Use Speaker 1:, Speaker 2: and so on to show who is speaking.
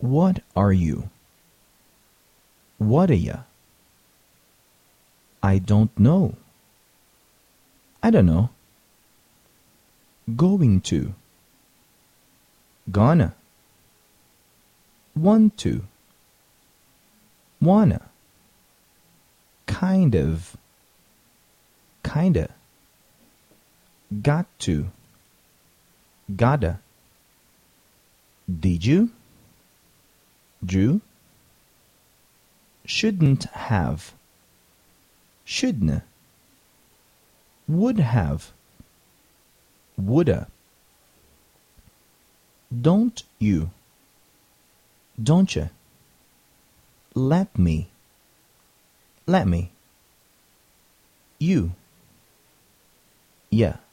Speaker 1: What are you? What are ya? I don't know. I don't know. Going to. Gonna. Want to. Wanna. Kind of. Kinda. Got to. Gotta. Did you? Drew? Shouldn't have. Shouldn't. Would have. Woulda. Don't you? Don't ya? Let me. Let me. You. Yeah.